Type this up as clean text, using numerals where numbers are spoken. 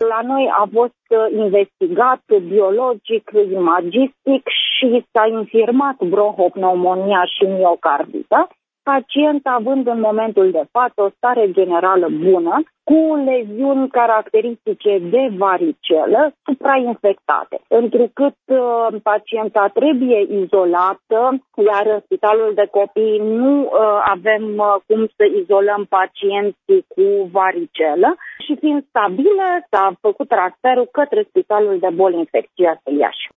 la noi a fost investigat biologic, imagistic și s-a infirmat bronhopneumonia și miocardită, pacient având în momentul de față o stare generală bună, cu leziuni caracteristice de varicelă suprainfectate. Întrucât pacienta trebuie izolată, iar în spitalul de copii nu avem cum să izolăm pacienții cu varicelă și fiind stabilă, s-a făcut transferul către spitalul de boli infecțioase Iași.